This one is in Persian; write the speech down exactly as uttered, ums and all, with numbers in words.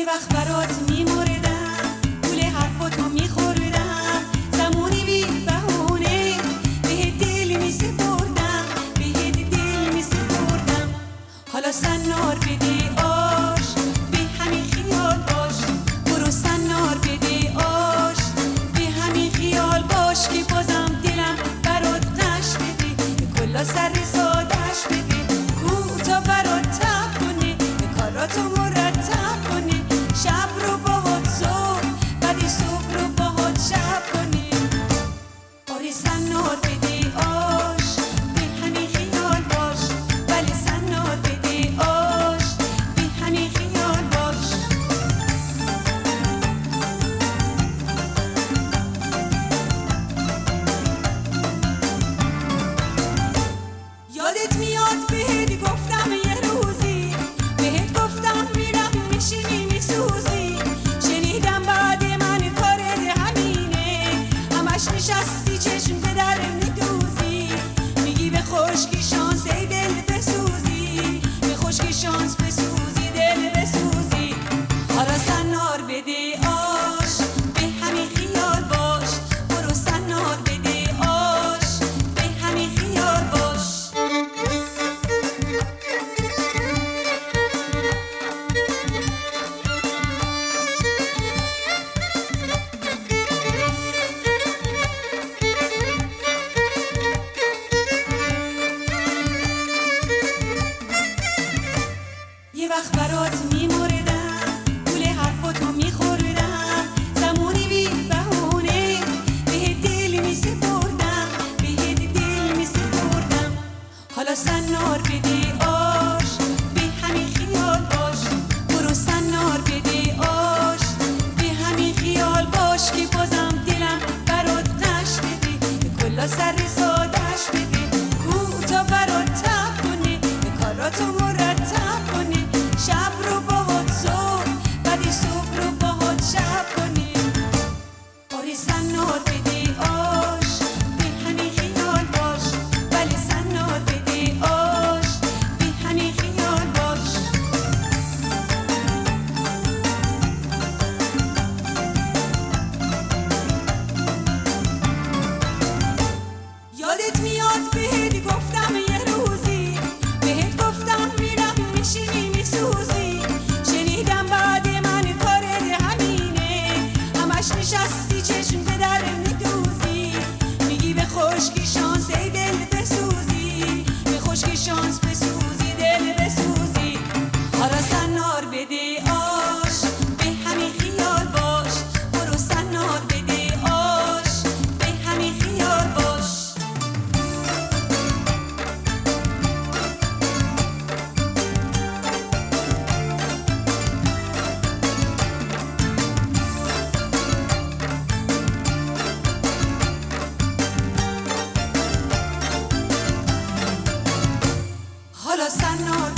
وقت برات میمردم، گول حرفاتو میخوردم، زمانی بی بهونه به دل میسپردم، به دل میسپردم. حالا سنار بده آش، به همین خیال باش، برو سنار بده آش، به همین خیال باش که بازم دلم برات قش بده، کلا سر سادش بده، کوتا برات تب کنه، کاراتو مرتب کنه، شب رو باهات صبح، بعدی صبح رو باهات شب کنه. آره سنار بده آش، به همین خیال باش، ولی سنار بده آش، به همین خیال باش. یادت میاد بهت گفتم یه روزی، بهت گفتم میرم میشینی میسوزی، شنیدم بعد من کارت همینه، همش نشستی چشم به در میدوزی، میگی به خشکی شانس ای دل بسوزی، به خشکی شانس بسوزی دل بسوزی. حالا سنار بده آش، به همین خیال باش، برو سنار بده آش، به همین خیال باش. یه وقت برات میمردم، گول حرفاتو میخوردم، زمانی بی بهونه به دل میسپردم، به دل میسپردم. حالا سنار بده آش، به همین خیال باش، برو سنار بده آش، به همین خیال باش که بازم دلم برات قش بده، کلا سر سادش بده، کوتا برات تب کنه، کاراتو مرتب کنه، شب رو باهات صبح، بعدی صبح رو باهات شب کنی. آره سنار بده آش، به همین خیال باش، ولی سنار بده آش، به همین خیال باش. یادت میاد بهت گفتم یه روزی، بهت گفتم میرم میشینی میسوزی، شنیدم بعد من کارت همینه، همش نشستی چشم به در میدوزی، میگی به خشکی شانس ای دل بسوزی، به خشکی شانس بسوزی دل بسوزی. حالا سنار بده آش، به همین خیال باش، برو سنار بده آش، به همین خیال باش. حالا سنار